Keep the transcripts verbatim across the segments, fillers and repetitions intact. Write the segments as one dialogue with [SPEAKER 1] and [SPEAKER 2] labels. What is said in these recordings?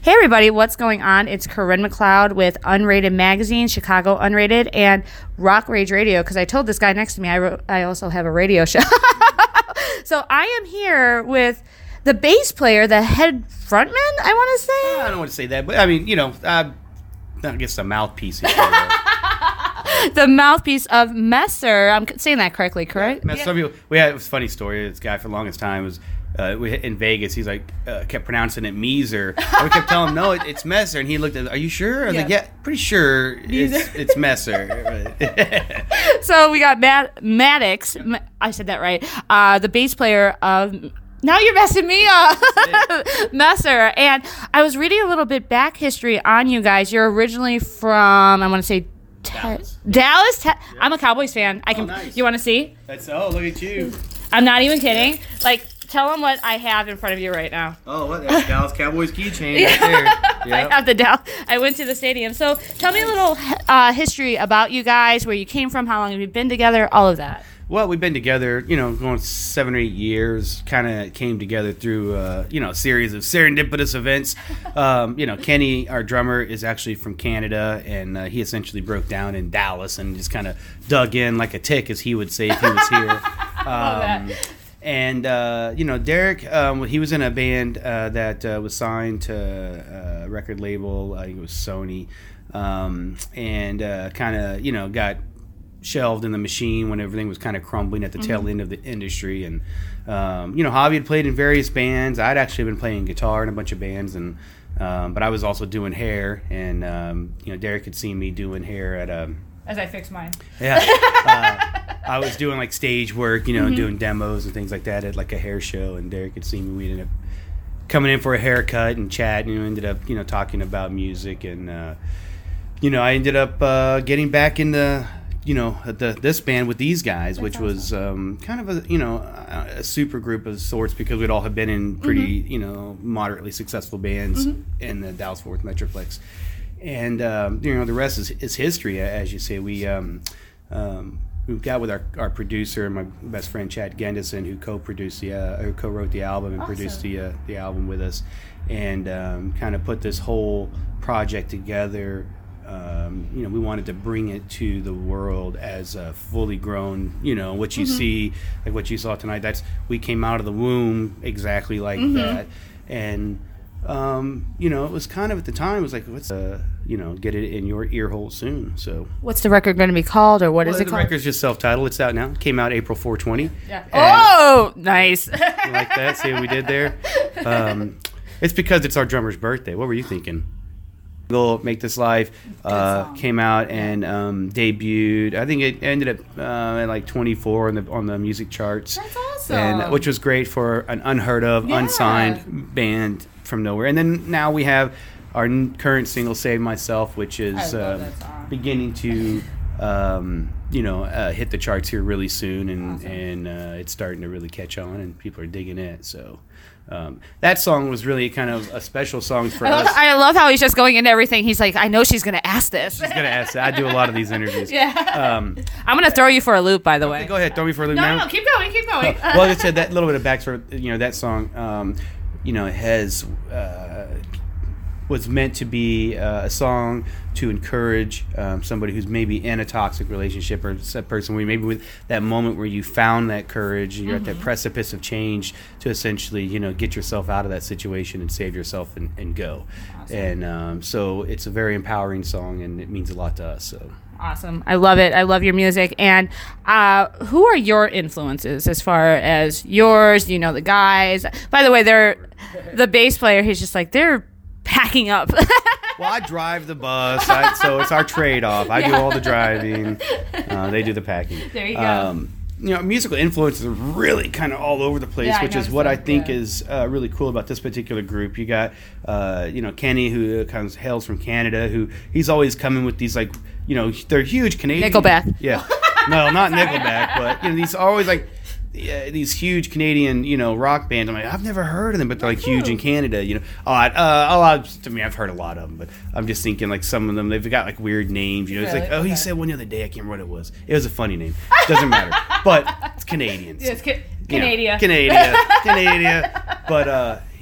[SPEAKER 1] Hey everybody, what's going on? It's Corinne McLeod with Unrated Magazine, Chicago Unrated, and Rock Rage Radio, because I told this guy next to me I, wrote, I also have a radio show. So I am here with the bass player, the head frontman, I want to say?
[SPEAKER 2] I don't want to say that, but I mean, you know, uh, I guess the mouthpiece.
[SPEAKER 1] The mouthpiece of Messer. I'm saying that correctly, correct?
[SPEAKER 2] Yeah. Some people, we had it was a funny story. This guy for the longest time was uh, we in Vegas. He's like uh, kept pronouncing it Meezer. And we kept telling him no, it, it's Messer, and he looked at. Are you sure? I was
[SPEAKER 1] yeah.
[SPEAKER 2] like, yeah, pretty sure it's, it's Messer.
[SPEAKER 1] So we got Matt Maddox. I said that right. Uh, the bass player of. Now you're messing me up. Messer. And I was reading a little bit back history on you guys. You're originally from, I want to say, te-
[SPEAKER 2] Dallas.
[SPEAKER 1] Dallas? Te- yeah. I'm a Cowboys fan. I can.
[SPEAKER 2] Oh, nice.
[SPEAKER 1] You want to see?
[SPEAKER 2] That's oh, look at you.
[SPEAKER 1] I'm not even kidding. Yeah. Like, tell them what I have in front of you right now.
[SPEAKER 2] Oh, what? That's Dallas Cowboys keychain right there. Yep.
[SPEAKER 1] I have the Dallas. I went to the stadium. So tell me a little uh, history about you guys, where you came from, how long have you been together, all of that.
[SPEAKER 2] Well, we've been together, you know, going seven or eight years. Kind of came together through, uh, you know, a series of serendipitous events. Um, you know, Kenny, our drummer, is actually from Canada, and uh, he essentially broke down in Dallas and just kind of dug in like a tick, as he would say if he was here. Um, and uh, you know, Derek, um, he was in a band uh, that uh, was signed to a record label. I think it was Sony, um, and uh, kind of, you know, got shelved in the machine when everything was kind of crumbling at the mm-hmm. tail end of the industry. And um, you know, Javi had played in various bands. I'd actually been playing guitar in a bunch of bands, and um, but I was also doing hair. And um, you know, Derek had seen me doing hair at a.
[SPEAKER 1] As I fix mine.
[SPEAKER 2] Yeah, uh, I was doing like stage work, you know,
[SPEAKER 1] mm-hmm.
[SPEAKER 2] doing demos and things like that at like a hair show. And Derek had seen me. We ended up coming in for a haircut and chat, and you know, ended up you know talking about music. And uh, you know, I ended up uh, getting back into. You know, the this band with these guys,
[SPEAKER 1] That's
[SPEAKER 2] which
[SPEAKER 1] awesome.
[SPEAKER 2] was um, kind of a you know a super group of sorts, because we'd all have been in pretty mm-hmm. you know moderately successful bands mm-hmm. in the Dallas-Fort Worth Metroplex, and um, you know the rest is, is history, as you say. We um, um, we got with our, our producer and my best friend Chad Gendison, who co-produced the uh, who co-wrote the album and
[SPEAKER 1] awesome.
[SPEAKER 2] produced the uh, the album with us, and um, kind of put this whole project together. Um, you know, we wanted to bring it to the world as a fully grown, you know, what you mm-hmm. see, like what you saw tonight. That's we came out of the womb exactly like mm-hmm. that, and um, you know, it was kind of at the time it was like, let's uh, you know, get it in your ear hole soon. So,
[SPEAKER 1] what's the record going to be called, or what
[SPEAKER 2] well,
[SPEAKER 1] is it
[SPEAKER 2] the
[SPEAKER 1] called?
[SPEAKER 2] The record's just self-titled. It's out now. It came out April four twenty.
[SPEAKER 1] Yeah. Oh, nice.
[SPEAKER 2] You like that? See what we did there? Um, it's because it's our drummer's birthday. What were you thinking? Make This Life uh, came out and um, debuted. I think it ended up uh, at like twenty-four on the on the music charts.
[SPEAKER 1] That's awesome.
[SPEAKER 2] And which was great for an unheard of, yeah. unsigned band from nowhere. And then now we have our n- current single, "Save Myself," which is uh, beginning to um, you know uh, hit the charts here really soon, and awesome. and uh, it's starting to really catch on, and people are digging it. So. Um, that song was really kind of a special song for
[SPEAKER 1] I love,
[SPEAKER 2] us.
[SPEAKER 1] I love how he's just going into everything. He's like, I know she's going to ask this.
[SPEAKER 2] She's going to ask that. I do a lot of these interviews.
[SPEAKER 1] Yeah.
[SPEAKER 2] Um,
[SPEAKER 1] I'm going to throw you for a loop, by the
[SPEAKER 2] okay,
[SPEAKER 1] way.
[SPEAKER 2] Go ahead. Throw me for a loop
[SPEAKER 1] no,
[SPEAKER 2] now.
[SPEAKER 1] No, no, keep going, keep going.
[SPEAKER 2] well, like I said, that little bit of backstory, you know, that song, um, you know, has, uh, was meant to be uh, a song to encourage um, somebody who's maybe in a toxic relationship, or a person where maybe with that moment where you found that courage, you're mm-hmm. at that precipice of change, to essentially, you know, get yourself out of that situation and save yourself and, and go. Awesome. And um, so it's a very empowering song, and it means a lot to us. So.
[SPEAKER 1] Awesome. I love it. I love your music. And uh, who are your influences as far as yours? You know, the guys. By the way, they're the bass player. He's just like, they're packing up.
[SPEAKER 2] Well, I drive the bus, I, so it's our trade-off. I yeah. do all the driving. Uh, they do the packing.
[SPEAKER 1] There you go.
[SPEAKER 2] Um, you know, musical influences are really kind of all over the place,
[SPEAKER 1] yeah,
[SPEAKER 2] which is what I think
[SPEAKER 1] yeah.
[SPEAKER 2] is uh, really cool about this particular group. You got, uh, you know, Kenny, who kind of hails from Canada, who he's always coming with these, like, you know, they're huge Canadian.
[SPEAKER 1] Nickelback.
[SPEAKER 2] Yeah. No, not Nickelback, but, you know, these are always, like, yeah, these huge Canadian, you know, rock bands. I'm like, I've never heard of them, but they're like huge in Canada, you know. Oh, I, uh, oh, I, to me, I've heard a lot of them, but I'm just thinking like some of them, they've got like weird names, you know. It's
[SPEAKER 1] really?
[SPEAKER 2] like, oh,
[SPEAKER 1] okay.
[SPEAKER 2] he said one the other day, I can't remember what it was. It was a funny name. It doesn't matter, but it's Canadians.
[SPEAKER 1] Yeah, it's ca-
[SPEAKER 2] You know,
[SPEAKER 1] Canada.
[SPEAKER 2] Canada, Canada. But uh,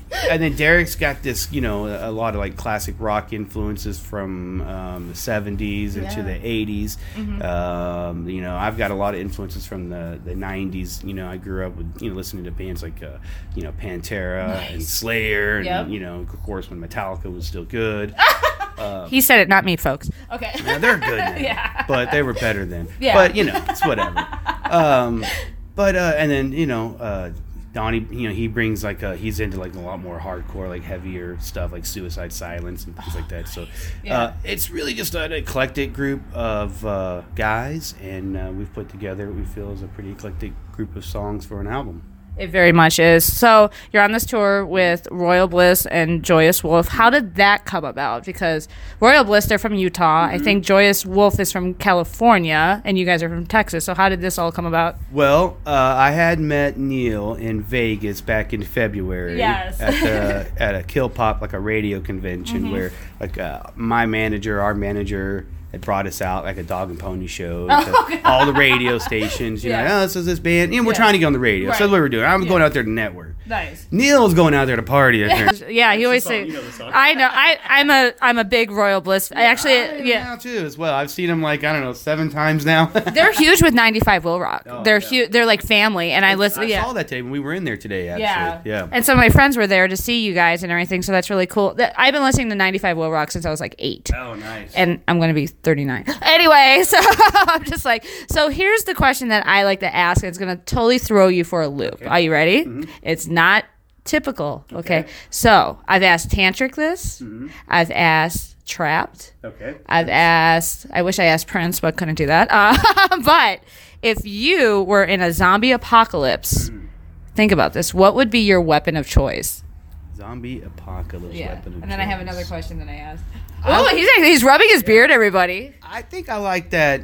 [SPEAKER 2] and then Derek's got this, you know, a lot of like classic rock influences from um, the seventies into
[SPEAKER 1] Yeah.
[SPEAKER 2] the eighties.
[SPEAKER 1] Mhm.
[SPEAKER 2] Um, you know, I've got a lot of influences from the, the nineties. You know, I grew up with, you know, listening to bands like, uh, you know, Pantera
[SPEAKER 1] Nice.
[SPEAKER 2] and Slayer. And,
[SPEAKER 1] Yep.
[SPEAKER 2] you know, of course, when Metallica was still good. uh,
[SPEAKER 1] He said it, not me, folks. Okay.
[SPEAKER 2] yeah, they're good now,
[SPEAKER 1] Yeah.
[SPEAKER 2] but they were better then.
[SPEAKER 1] Yeah.
[SPEAKER 2] But, you know, it's whatever. Um, but, uh, and then, you know, uh, Donnie, you know, he brings like a, he's into like a lot more hardcore, like heavier stuff, like Suicide Silence and things like that. So,
[SPEAKER 1] Yeah.
[SPEAKER 2] uh, it's really just an eclectic group of uh, guys, and uh, we've put together what we feel is a pretty eclectic group of songs for an album.
[SPEAKER 1] It very much is. So you're on this tour with Royal Bliss and Joyous Wolf. How did that come about? Because Royal Bliss, they're from Utah.
[SPEAKER 2] Mm-hmm.
[SPEAKER 1] I think Joyous Wolf is from California, and you guys are from Texas. So how did this all come about?
[SPEAKER 2] Well, uh, I had met Neil in Vegas back in February.
[SPEAKER 1] Yes.
[SPEAKER 2] At the at a Kill Pop, like a radio convention,
[SPEAKER 1] Mm-hmm.
[SPEAKER 2] where like uh, my manager, our manager, had brought us out like a dog and pony show
[SPEAKER 1] Oh,
[SPEAKER 2] to
[SPEAKER 1] God.
[SPEAKER 2] all the radio stations. You
[SPEAKER 1] Yeah.
[SPEAKER 2] know, oh, this is this band. You know, we're
[SPEAKER 1] Yeah.
[SPEAKER 2] trying to get on the radio.
[SPEAKER 1] Right.
[SPEAKER 2] So that's what we're doing. I'm
[SPEAKER 1] Yeah.
[SPEAKER 2] going out there to network.
[SPEAKER 1] Nice.
[SPEAKER 2] Neil's going out there to party. I think.
[SPEAKER 1] Yeah, he always
[SPEAKER 3] the song.
[SPEAKER 1] say.
[SPEAKER 3] You know the song.
[SPEAKER 1] I know. I I'm a I'm a big Royal Bliss. I actually
[SPEAKER 2] I am
[SPEAKER 1] yeah.
[SPEAKER 2] now too as well. I've seen them like I don't know seven times now.
[SPEAKER 1] They're huge with ninety-five Will Rock.
[SPEAKER 2] Oh,
[SPEAKER 1] they're
[SPEAKER 2] yeah.
[SPEAKER 1] huge. They're like family, and I listen.
[SPEAKER 2] I
[SPEAKER 1] yeah.
[SPEAKER 2] saw that today when we were in there today. Actually,
[SPEAKER 1] Yeah.
[SPEAKER 2] yeah.
[SPEAKER 1] And some of my friends were there to see you guys and everything, so that's really cool. Th- I've been listening to ninety-five Will Rock since I was like eight.
[SPEAKER 2] Oh, nice.
[SPEAKER 1] And I'm going to be thirty-nine. Anyway, so I'm just like, so here's the question that I like to ask. And it's going to totally throw you for a loop.
[SPEAKER 2] Okay.
[SPEAKER 1] Are you ready?
[SPEAKER 2] Mhm.
[SPEAKER 1] It's not typical. Okay.
[SPEAKER 2] Okay.
[SPEAKER 1] So I've asked Tantric this.
[SPEAKER 2] Mhm.
[SPEAKER 1] I've asked Trapped.
[SPEAKER 2] Okay.
[SPEAKER 1] I've asked, I wish I asked Prince, but couldn't do that. Uh, but if you were in a zombie apocalypse,
[SPEAKER 2] Mm.
[SPEAKER 1] think about this. What would be your weapon of choice?
[SPEAKER 2] Zombie apocalypse weapon of
[SPEAKER 1] And then I have
[SPEAKER 2] choice.
[SPEAKER 1] another question that I asked.
[SPEAKER 2] I-
[SPEAKER 1] Oh, he's actually, he's rubbing his beard, everybody.
[SPEAKER 2] I think I like that.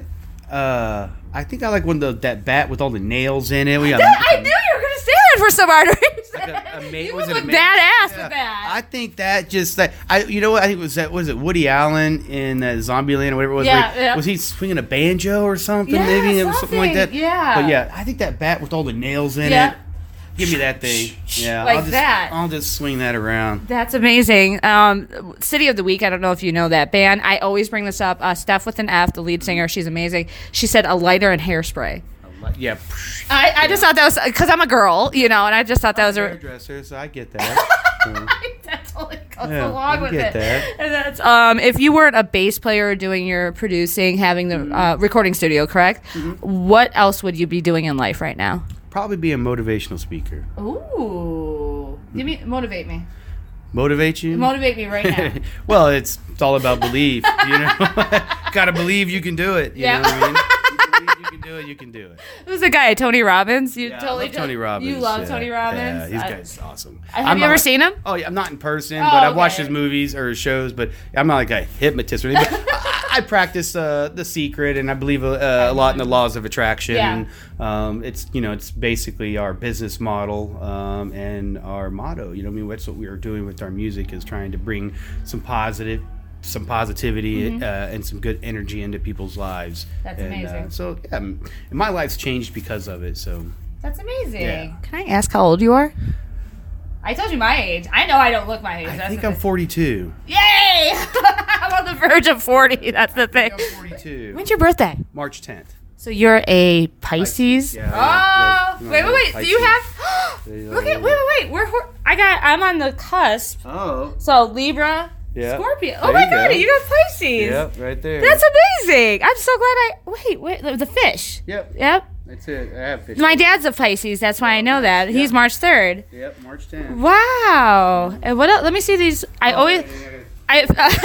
[SPEAKER 2] Uh, I think I like one of the, that bat with all the nails in it. We got
[SPEAKER 1] That- I knew you were going to say that for some odd reason.
[SPEAKER 2] Like a- a ma-
[SPEAKER 1] you
[SPEAKER 2] was
[SPEAKER 1] would
[SPEAKER 2] it a
[SPEAKER 1] look
[SPEAKER 2] ma-
[SPEAKER 1] badass
[SPEAKER 2] Yeah.
[SPEAKER 1] with that.
[SPEAKER 2] I think that just that I you know what I think it was that was it Woody Allen in uh, Zombieland or whatever it was.
[SPEAKER 1] Yeah,
[SPEAKER 2] where he-
[SPEAKER 1] yeah.
[SPEAKER 2] Was he swinging a banjo or something?
[SPEAKER 1] Yeah,
[SPEAKER 2] Maybe it was something like that.
[SPEAKER 1] something, yeah.
[SPEAKER 2] But yeah, I think that bat with all the nails in
[SPEAKER 1] Yeah.
[SPEAKER 2] it. Give me that thing. Yeah,
[SPEAKER 1] Like
[SPEAKER 2] I'll just,
[SPEAKER 1] that.
[SPEAKER 2] I'll just swing that around.
[SPEAKER 1] That's amazing. Um, City of the Week. I don't know if you know that band. I always bring this up. Uh, Steph with an F, the lead singer. She's amazing. She said a lighter and hairspray.
[SPEAKER 2] Yeah.
[SPEAKER 1] I, I just thought that was because I'm a girl, you know, and I just thought that was a.
[SPEAKER 2] Hairdresser, so I get that. So,
[SPEAKER 1] That totally goes
[SPEAKER 2] Yeah,
[SPEAKER 1] along
[SPEAKER 2] I
[SPEAKER 1] with
[SPEAKER 2] get
[SPEAKER 1] it.
[SPEAKER 2] that.
[SPEAKER 1] And that's um, if you weren't a bass player doing your producing, having the uh, recording studio, correct?
[SPEAKER 2] Mm-hmm.
[SPEAKER 1] What else would you be doing in life right now?
[SPEAKER 2] probably be a motivational speaker.
[SPEAKER 1] Ooh, give me motivate me.
[SPEAKER 2] Motivate you?
[SPEAKER 1] Motivate me right now.
[SPEAKER 2] Well, it's it's all about belief. You know, gotta believe you can do it. You
[SPEAKER 1] Yeah.
[SPEAKER 2] know what I mean? You believe you can do it. You can do it.
[SPEAKER 1] Who's the guy? Tony Robbins. You
[SPEAKER 2] Yeah,
[SPEAKER 1] totally
[SPEAKER 2] I love Tony
[SPEAKER 1] to-
[SPEAKER 2] Robbins.
[SPEAKER 1] You love
[SPEAKER 2] yeah.
[SPEAKER 1] Tony Robbins.
[SPEAKER 2] Yeah, he's
[SPEAKER 1] I-
[SPEAKER 2] guy's awesome.
[SPEAKER 1] Have
[SPEAKER 2] I'm
[SPEAKER 1] you
[SPEAKER 2] not
[SPEAKER 1] ever
[SPEAKER 2] like-
[SPEAKER 1] seen him?
[SPEAKER 2] Oh yeah, I'm not in person,
[SPEAKER 1] Oh,
[SPEAKER 2] but I've watched
[SPEAKER 1] okay.
[SPEAKER 2] his movies or shows. But I'm not like a hypnotist or anything. But I, I practice uh, The Secret, and I believe uh, a lot in the laws of attraction.
[SPEAKER 1] Yeah.
[SPEAKER 2] Um, it's you know it's basically our business model um, and our motto. You know, what I mean, that's what we are doing with our music is trying to bring some positive. Some positivity
[SPEAKER 1] Mm-hmm.
[SPEAKER 2] uh, and some good energy into people's lives.
[SPEAKER 1] That's
[SPEAKER 2] And,
[SPEAKER 1] amazing.
[SPEAKER 2] Uh, so yeah, m- and my life's changed because of it. So
[SPEAKER 1] That's amazing.
[SPEAKER 2] Yeah.
[SPEAKER 1] Can I ask how old you are? I told you my age. I know I don't look my age.
[SPEAKER 2] I
[SPEAKER 1] That's
[SPEAKER 2] think
[SPEAKER 1] the
[SPEAKER 2] I'm
[SPEAKER 1] thing.
[SPEAKER 2] forty-two.
[SPEAKER 1] Yay! I'm on the verge of forty. That's the
[SPEAKER 2] I
[SPEAKER 1] thing.
[SPEAKER 2] think I'm forty-two.
[SPEAKER 1] When's your birthday?
[SPEAKER 2] March tenth.
[SPEAKER 1] So you're a Pisces.
[SPEAKER 2] Yeah,
[SPEAKER 1] Oh,
[SPEAKER 2] yeah, yeah.
[SPEAKER 1] wait, wait, wait. Do you
[SPEAKER 2] Pisces.
[SPEAKER 1] have?
[SPEAKER 2] They, uh,
[SPEAKER 1] Look at. Wait, wait, wait. We're, we're. I got. I'm on the cusp.
[SPEAKER 2] Oh.
[SPEAKER 1] So Libra,
[SPEAKER 2] Yeah.
[SPEAKER 1] Scorpio. Oh
[SPEAKER 2] There
[SPEAKER 1] my
[SPEAKER 2] you
[SPEAKER 1] god,
[SPEAKER 2] go.
[SPEAKER 1] you got Pisces.
[SPEAKER 2] Yep, right there.
[SPEAKER 1] That's amazing. I'm so glad I. Wait, wait. The, the fish.
[SPEAKER 2] Yep.
[SPEAKER 1] Yep.
[SPEAKER 2] That's it. I have fish.
[SPEAKER 1] My dad's a Pisces. That's why I know that. He's
[SPEAKER 2] Yeah.
[SPEAKER 1] March third.
[SPEAKER 2] Yep, March tenth.
[SPEAKER 1] Wow. And what else? Let me see these. I
[SPEAKER 2] Oh,
[SPEAKER 1] always. I.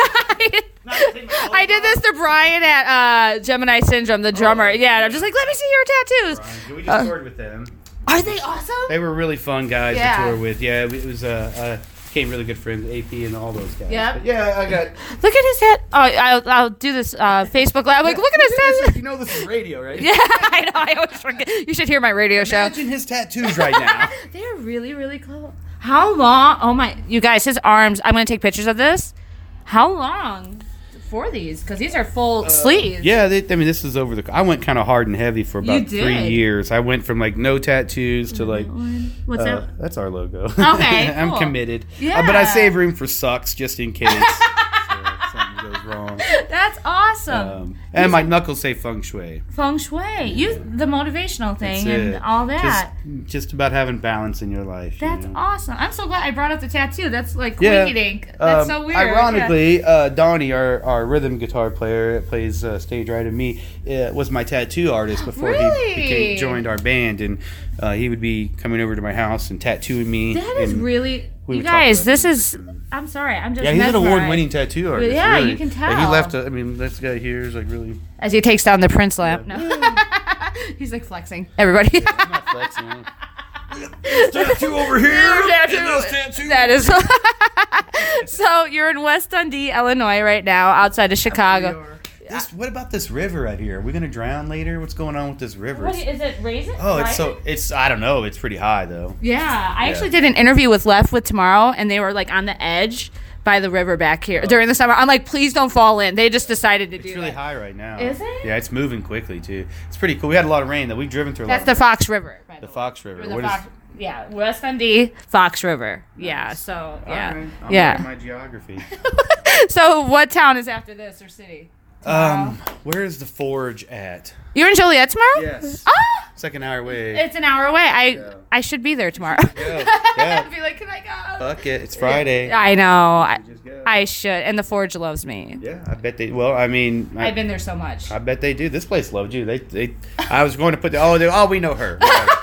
[SPEAKER 1] I did this to Brian at uh, Gemini Syndrome, the drummer. Yeah, and I'm just like, let me see your tattoos.
[SPEAKER 2] Brian, we just
[SPEAKER 1] Uh,
[SPEAKER 2] toured with them.
[SPEAKER 1] Are they awesome?
[SPEAKER 2] They were really fun guys
[SPEAKER 1] Yeah.
[SPEAKER 2] to tour with. Yeah, it was uh, uh became really good friends, A P and all those guys.
[SPEAKER 1] Yep.
[SPEAKER 2] But yeah, I got.
[SPEAKER 1] Look at his head. Oh, I'll, I'll do this uh, Facebook live. Like, look at his head.
[SPEAKER 2] You know this is radio, right?
[SPEAKER 1] Yeah, I know. I always forget. You should hear my radio show.
[SPEAKER 2] Imagine his tattoos right now.
[SPEAKER 1] They're really, really cool. How long? Oh my! You guys, his arms. I'm gonna take pictures of this. How long? for these? Because these are full uh, sleeves.
[SPEAKER 2] Yeah, they, I mean, this is over the. I went kind of hard and heavy for about
[SPEAKER 1] You did.
[SPEAKER 2] three years. I went from like no tattoos to like.
[SPEAKER 1] What's
[SPEAKER 2] uh,
[SPEAKER 1] that?
[SPEAKER 2] That's our logo.
[SPEAKER 1] Okay,
[SPEAKER 2] I'm
[SPEAKER 1] cool.
[SPEAKER 2] committed.
[SPEAKER 1] Yeah.
[SPEAKER 2] Uh, but I save room for socks just in case so something goes wrong.
[SPEAKER 1] That's awesome.
[SPEAKER 2] Um, and my knuckles say feng shui.
[SPEAKER 1] Feng shui. You the motivational thing
[SPEAKER 2] That's
[SPEAKER 1] and
[SPEAKER 2] it.
[SPEAKER 1] all that.
[SPEAKER 2] Just, just about having balance in your life.
[SPEAKER 1] That's
[SPEAKER 2] you know?
[SPEAKER 1] awesome. I'm so glad I brought up the tattoo. That's like
[SPEAKER 2] Yeah.
[SPEAKER 1] quinky dink. That's
[SPEAKER 2] Um,
[SPEAKER 1] so weird.
[SPEAKER 2] Ironically, uh, Donnie, our, our rhythm guitar player that plays uh, stage right of me, uh, was my tattoo artist before
[SPEAKER 1] Really?
[SPEAKER 2] he became, joined our band, and uh, he would be coming over to my house and tattooing me.
[SPEAKER 1] That is
[SPEAKER 2] and
[SPEAKER 1] really.
[SPEAKER 2] we
[SPEAKER 1] You
[SPEAKER 2] would talk
[SPEAKER 1] guys,
[SPEAKER 2] about
[SPEAKER 1] this
[SPEAKER 2] it.
[SPEAKER 1] is. I'm sorry. I'm just.
[SPEAKER 2] Yeah, he's an
[SPEAKER 1] mesmerized.
[SPEAKER 2] award-winning tattoo artist.
[SPEAKER 1] Yeah,
[SPEAKER 2] really.
[SPEAKER 1] you can
[SPEAKER 2] But he
[SPEAKER 1] tell.
[SPEAKER 2] left. A, I mean, this guy here is like really.
[SPEAKER 1] As he takes down the Prince lamp. No. He's like flexing. Everybody.
[SPEAKER 2] I'm not flexing. Tattoo over here.
[SPEAKER 1] Tattoo.
[SPEAKER 2] and this tattoo.
[SPEAKER 1] That is. So you're in West Dundee, Illinois, right now, outside of Chicago.
[SPEAKER 2] This, what about this river right here? Are we gonna drown later? What's going on with this river?
[SPEAKER 1] What, is it raising?
[SPEAKER 2] Oh, it's so
[SPEAKER 1] Rising?
[SPEAKER 2] it's I don't know. It's pretty high though.
[SPEAKER 1] Yeah, I
[SPEAKER 2] Yeah.
[SPEAKER 1] actually did an interview with Left with Tomorrow, and they were like on the edge by the river back here during the summer. I'm like, please don't fall in. They just decided to
[SPEAKER 2] It's
[SPEAKER 1] do
[SPEAKER 2] really
[SPEAKER 1] that.
[SPEAKER 2] high right now.
[SPEAKER 1] Is it?
[SPEAKER 2] Yeah, it's moving quickly too. It's pretty cool. We had a lot of rain though. We've driven through a
[SPEAKER 1] That's
[SPEAKER 2] lot.
[SPEAKER 1] the Fox River. By
[SPEAKER 2] the
[SPEAKER 1] way.
[SPEAKER 2] Fox River.
[SPEAKER 1] Or the
[SPEAKER 2] What is?
[SPEAKER 1] Fox, yeah, West Dundee, Fox River. Yeah, so yeah,
[SPEAKER 2] Alright, I'm
[SPEAKER 1] yeah.
[SPEAKER 2] learning my geography.
[SPEAKER 1] So what town is after this or city?
[SPEAKER 2] um, where is the Forge at?
[SPEAKER 1] You're in Joliet tomorrow?
[SPEAKER 2] Yes.
[SPEAKER 1] Ah,
[SPEAKER 2] Second hour away.
[SPEAKER 1] it's an hour away. I
[SPEAKER 2] Yeah.
[SPEAKER 1] I should be there tomorrow.
[SPEAKER 2] Go. Yeah.
[SPEAKER 1] Be like, can I go?
[SPEAKER 2] Fuck it. It's Friday.
[SPEAKER 1] I know. I,
[SPEAKER 2] Just go.
[SPEAKER 1] I should. And the Forge loves me.
[SPEAKER 2] Yeah, I bet they. Well, I mean, I,
[SPEAKER 1] I've been there so much.
[SPEAKER 2] I bet they do. This place loved you. They, they. I was going to put the. Oh, they, oh, we know her. Whatever.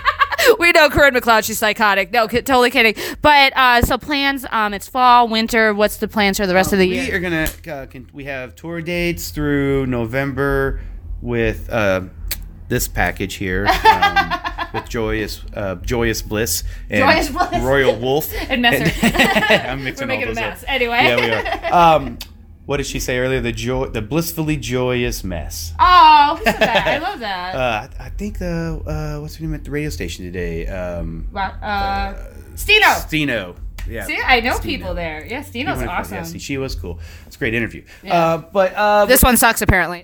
[SPEAKER 1] We know Corinne McLeod. She's psychotic. No, ki- totally kidding. But uh, so plans. Um, it's fall, winter. What's the plans for the rest of the
[SPEAKER 2] we
[SPEAKER 1] year?
[SPEAKER 2] are gonna. Uh, can, we have tour dates through November with uh, this package here um, with Joyous, uh, Joyous Bliss and
[SPEAKER 1] Joyous Bliss.
[SPEAKER 2] Royal Wolf
[SPEAKER 1] And Messer.
[SPEAKER 2] I'm mixing
[SPEAKER 1] We're
[SPEAKER 2] all
[SPEAKER 1] making a
[SPEAKER 2] those
[SPEAKER 1] mess.
[SPEAKER 2] up.
[SPEAKER 1] Anyway.
[SPEAKER 2] Yeah, we are. Um, what did she say earlier? The joy, the blissfully joyous mess.
[SPEAKER 1] Oh, who said that? I love that.
[SPEAKER 2] Uh, I, I think the uh, what's her name at the radio station today? Um,
[SPEAKER 1] Wow, uh, Stino.
[SPEAKER 2] Stino. Yeah.
[SPEAKER 1] See, I know
[SPEAKER 2] Stino.
[SPEAKER 1] people there. Yeah,
[SPEAKER 2] She
[SPEAKER 1] Stino's
[SPEAKER 2] went-
[SPEAKER 1] awesome.
[SPEAKER 2] Yeah, see, she was cool. It's a great interview.
[SPEAKER 1] Yeah.
[SPEAKER 2] Uh, but uh,
[SPEAKER 1] This one sucks, apparently.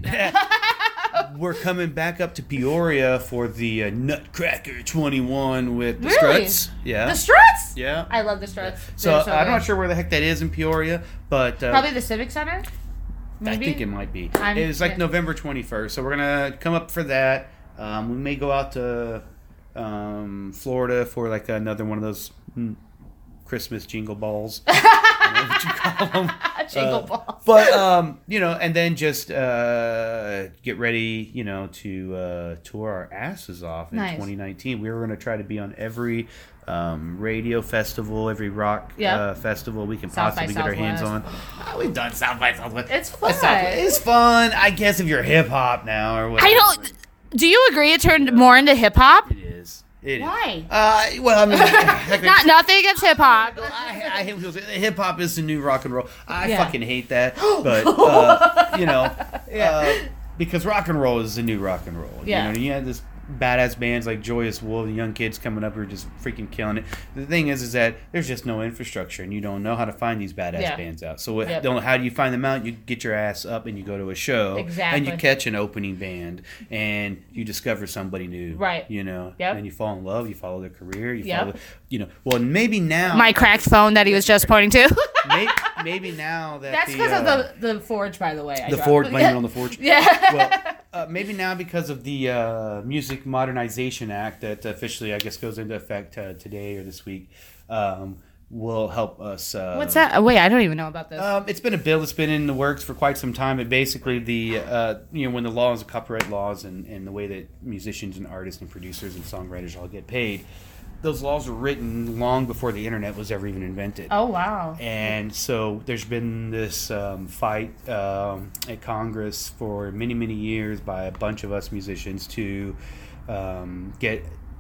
[SPEAKER 2] we're coming back up to Peoria for the uh, Nutcracker twenty-one with the
[SPEAKER 1] Really?
[SPEAKER 2] Struts. Yeah.
[SPEAKER 1] The Struts?
[SPEAKER 2] yeah.
[SPEAKER 1] I love the Struts.
[SPEAKER 2] so
[SPEAKER 1] They're
[SPEAKER 2] uh, I'm
[SPEAKER 1] good.
[SPEAKER 2] not sure where the heck that is in Peoria, but uh,
[SPEAKER 1] Probably the Civic Center?
[SPEAKER 2] I
[SPEAKER 1] Maybe?
[SPEAKER 2] think it might be.
[SPEAKER 1] I'm-
[SPEAKER 2] It's like
[SPEAKER 1] yeah.
[SPEAKER 2] November twenty-first, so we're gonna come up for that. Um, we may go out to um, Florida for like another one of those mm, Christmas jingle balls. I don't know what you call them.
[SPEAKER 1] Jingle
[SPEAKER 2] Uh,
[SPEAKER 1] balls.
[SPEAKER 2] But um, you know, and then just uh, get ready, you know, to uh, tour our asses off in
[SPEAKER 1] Nice.
[SPEAKER 2] twenty nineteen. We were going to try to be on every um, radio festival, every rock
[SPEAKER 1] Yep.
[SPEAKER 2] uh, festival we can
[SPEAKER 1] South by
[SPEAKER 2] possibly get our hands on.
[SPEAKER 1] Southwest.
[SPEAKER 2] Uh, we've done South by Southwest.
[SPEAKER 1] It's fun.
[SPEAKER 2] It's fun, I guess, if you're hip hop now or whatever.
[SPEAKER 1] I don't. Do you agree it turned more into hip hop?
[SPEAKER 2] It is. It is.
[SPEAKER 1] Why?
[SPEAKER 2] Uh, well, I mean, heck,
[SPEAKER 1] Not nothing against hip hop.
[SPEAKER 2] I, I hate hip hop is the new rock and roll. I
[SPEAKER 1] Yeah.
[SPEAKER 2] fucking hate that, but uh, you know, uh, because rock and roll is the new rock and roll.
[SPEAKER 1] Yeah.
[SPEAKER 2] You know, you have this badass bands like Joyous Wolf, the young kids coming up who are just freaking killing it. The thing is, is that there's just no infrastructure, and you don't know how to find these badass
[SPEAKER 1] Yeah.
[SPEAKER 2] bands out. So, what,
[SPEAKER 1] Yep.
[SPEAKER 2] don't, how do you find them out? You get your ass up and you go to a show,
[SPEAKER 1] Exactly.
[SPEAKER 2] and you catch an opening band, and you discover somebody new.
[SPEAKER 1] Right.
[SPEAKER 2] You know,
[SPEAKER 1] Yep.
[SPEAKER 2] and you fall in love. You follow their career. You
[SPEAKER 1] Yep.
[SPEAKER 2] follow. You know, well, maybe now.
[SPEAKER 1] My cracked phone that he was just pointing to.
[SPEAKER 2] maybe, maybe now that
[SPEAKER 1] That's
[SPEAKER 2] the,
[SPEAKER 1] because
[SPEAKER 2] uh,
[SPEAKER 1] of the, the Forge, by the way. I
[SPEAKER 2] the
[SPEAKER 1] dropped.
[SPEAKER 2] Forge, blaming on the Forge.
[SPEAKER 1] Yeah.
[SPEAKER 2] Well, uh, maybe now because of the uh, Music Modernization Act that officially, I guess, goes into effect uh, today or this week, um, will help us. Uh,
[SPEAKER 1] What's that? Oh, wait, I don't even know about this.
[SPEAKER 2] Um, it's been a bill that's been in the works for quite some time. It basically the uh, you know when the laws, the copyright laws, and, and the way that musicians and artists and producers and songwriters all get paid. Those laws were written long before the internet was ever even invented.
[SPEAKER 1] oh, wow.
[SPEAKER 2] And so there's been this um, fight um, at Congress for many, many years by a bunch of us musicians to um, get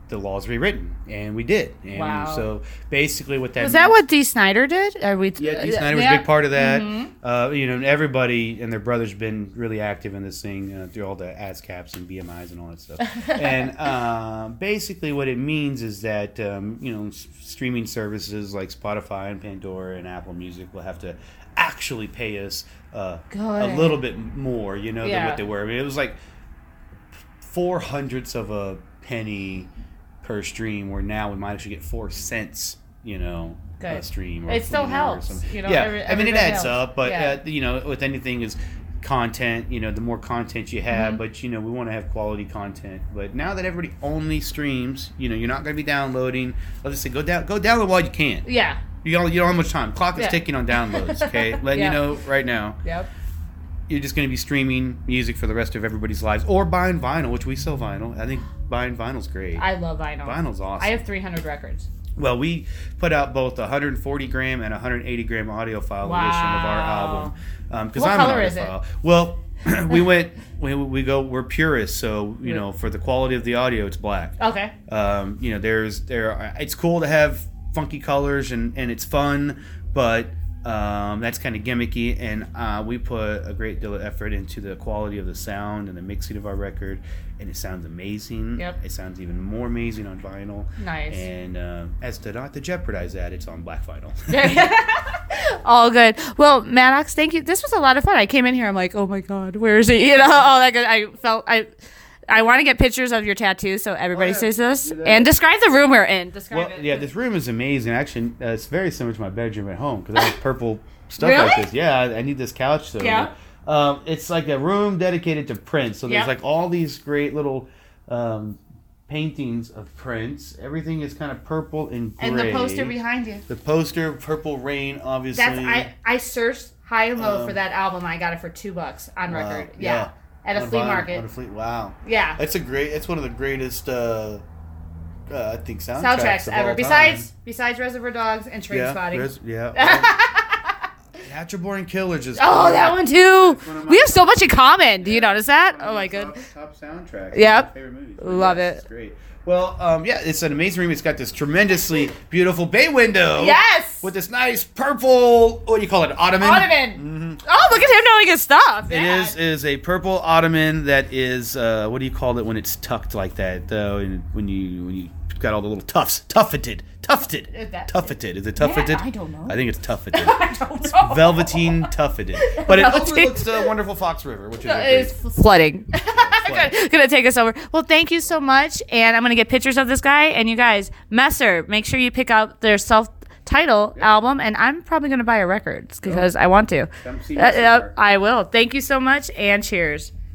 [SPEAKER 2] the laws rewritten, and we did. And
[SPEAKER 1] Wow.
[SPEAKER 2] so basically, what that
[SPEAKER 1] Was
[SPEAKER 2] means,
[SPEAKER 1] that what Dee Snider did? Are we?
[SPEAKER 2] Yeah, Dee Snider was
[SPEAKER 1] yeah.
[SPEAKER 2] a big part of that.
[SPEAKER 1] Mm-hmm.
[SPEAKER 2] Uh, you know, and everybody and their brothers been really active in this thing uh, through all the ASCAPs and B M Is and all that stuff. And uh, basically, what it means is that um, you know, s- streaming services like Spotify and Pandora and Apple Music will have to actually pay us uh, a
[SPEAKER 1] Good.
[SPEAKER 2] little bit more, you know, than
[SPEAKER 1] Yeah.
[SPEAKER 2] what they were. I mean, it was like four hundredths of a penny per stream, where now we might actually get four cents, you know,
[SPEAKER 1] Good.
[SPEAKER 2] a stream. Or
[SPEAKER 1] It still
[SPEAKER 2] you know, or
[SPEAKER 1] helps,
[SPEAKER 2] something.
[SPEAKER 1] you know,
[SPEAKER 2] yeah,
[SPEAKER 1] every-
[SPEAKER 2] I mean, it
[SPEAKER 1] everybody
[SPEAKER 2] adds
[SPEAKER 1] helps.
[SPEAKER 2] up, but
[SPEAKER 1] Yeah.
[SPEAKER 2] uh, you know, with anything is content. You know, the more content you have,
[SPEAKER 1] Mm-hmm.
[SPEAKER 2] but you know, we want to have quality content. But now that everybody only streams, you know, you're not going to be downloading. Let's just say go down, go download while you can.
[SPEAKER 1] Yeah.
[SPEAKER 2] You don't, you don't have much time. Clock is
[SPEAKER 1] Yeah.
[SPEAKER 2] ticking on downloads. Okay, letting
[SPEAKER 1] Yeah.
[SPEAKER 2] you know right now.
[SPEAKER 1] Yep.
[SPEAKER 2] You're just going to be streaming music for the rest of everybody's lives, or buying vinyl, which we sell vinyl. I think buying vinyl's great.
[SPEAKER 1] I love vinyl.
[SPEAKER 2] Vinyl's awesome.
[SPEAKER 1] I have three hundred records.
[SPEAKER 2] Well, we put out both a one hundred forty gram and a one hundred eighty gram audio file
[SPEAKER 1] Wow.
[SPEAKER 2] edition of our album. Because
[SPEAKER 1] What
[SPEAKER 2] I'm
[SPEAKER 1] color
[SPEAKER 2] an
[SPEAKER 1] is it?
[SPEAKER 2] audiophile. Well, we went. We, we go. We're purists, so you
[SPEAKER 1] Yeah.
[SPEAKER 2] know, for the quality of the audio, it's black.
[SPEAKER 1] Okay.
[SPEAKER 2] Um, you know, there's there. Are, it's cool to have funky colors and and it's fun, but um, that's kind of gimmicky. And uh, we put a great deal of effort into the quality of the sound and the mixing of our record, and it sounds amazing.
[SPEAKER 1] Yep.
[SPEAKER 2] It sounds even more amazing on vinyl.
[SPEAKER 1] Nice.
[SPEAKER 2] And uh, as to not to jeopardize that, it's on black vinyl.
[SPEAKER 1] All good. Well, Maddox, thank you. This was a lot of fun. I came in here. I'm like, oh my god, where is he? You know, all that. Good. I felt I. I want to get pictures of your tattoos so everybody
[SPEAKER 2] Oh, yeah.
[SPEAKER 1] sees this.
[SPEAKER 2] Do that.
[SPEAKER 1] And describe the room we're in. Describe
[SPEAKER 2] Well,
[SPEAKER 1] it.
[SPEAKER 2] yeah, this room is amazing. Actually, uh, it's very similar to my bedroom at home because I have purple stuff
[SPEAKER 1] Really?
[SPEAKER 2] like this. Yeah, I, I need this couch. So
[SPEAKER 1] Yeah.
[SPEAKER 2] um, it's like a room dedicated to Prince. So there's
[SPEAKER 1] Yep.
[SPEAKER 2] like all these great little um, paintings of Prince. Everything is kind of purple and gray.
[SPEAKER 1] And the poster behind you.
[SPEAKER 2] The poster, Purple Rain, obviously.
[SPEAKER 1] That's I. I searched high and low
[SPEAKER 2] Um,
[SPEAKER 1] for that album. I got it for two bucks on
[SPEAKER 2] Wow,
[SPEAKER 1] record.
[SPEAKER 2] yeah.
[SPEAKER 1] Yeah. At a
[SPEAKER 2] On
[SPEAKER 1] flea
[SPEAKER 2] vinyl,
[SPEAKER 1] market.
[SPEAKER 2] On a flea, wow.
[SPEAKER 1] Yeah.
[SPEAKER 2] That's a great. It's one of the greatest. Uh, uh, I think soundtracks,
[SPEAKER 1] Soundtracks
[SPEAKER 2] of
[SPEAKER 1] ever.
[SPEAKER 2] all
[SPEAKER 1] Besides
[SPEAKER 2] time.
[SPEAKER 1] besides Reservoir Dogs and Train
[SPEAKER 2] yeah,
[SPEAKER 1] Spotting.
[SPEAKER 2] Res- yeah. Natural Born Killers is.
[SPEAKER 1] Oh, that one too.
[SPEAKER 2] one of my
[SPEAKER 1] We have so much in common. Do you notice that? Oh my
[SPEAKER 2] top,
[SPEAKER 1] goodness.
[SPEAKER 2] top soundtrack.
[SPEAKER 1] Yep.
[SPEAKER 2] My favorite movies.
[SPEAKER 1] Love
[SPEAKER 2] Yes,
[SPEAKER 1] it.
[SPEAKER 2] It's great. Well, um, yeah, it's an amazing room. It's got this tremendously beautiful bay window.
[SPEAKER 1] Yes.
[SPEAKER 2] With this nice purple. What do you call it? Ottoman.
[SPEAKER 1] Ottoman. Oh, look at him knowing his stuff.
[SPEAKER 2] It
[SPEAKER 1] Yeah.
[SPEAKER 2] is is a purple ottoman that is uh, what do you call it when it's tucked like that? Uh, when, when you when you got all the little tufts, tufted, tufted,
[SPEAKER 1] Is that-
[SPEAKER 2] tufted. Is it tufted?
[SPEAKER 1] Yeah, I don't know.
[SPEAKER 2] I think it's tufted.
[SPEAKER 1] I don't know.
[SPEAKER 2] Velveteen tufted, but it
[SPEAKER 1] Velveteen.
[SPEAKER 2] overlooks the wonderful Fox River, which is a
[SPEAKER 1] It's
[SPEAKER 2] great-
[SPEAKER 1] flooding.
[SPEAKER 2] flooding.
[SPEAKER 1] Good. Gonna take us over. Well, thank you so much, and I'm gonna get pictures of this guy. And you guys, Messer, make sure you pick out their self-title album, and I'm probably gonna buy a record because I want to.
[SPEAKER 2] Come see
[SPEAKER 1] Uh,
[SPEAKER 2] Messer.
[SPEAKER 1] uh, I will. Thank you so much, and cheers.